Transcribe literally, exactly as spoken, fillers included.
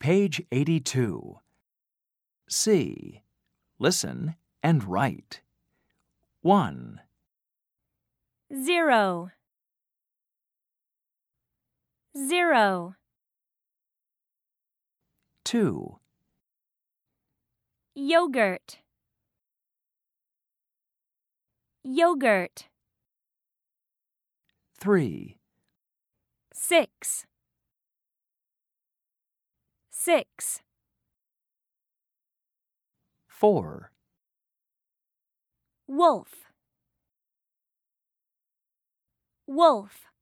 Page eighty-two. C. Listen and write. one, Zero. Zero. two, Yogurt. Yogurt. three, Six. Six. four, Wolf. Wolf.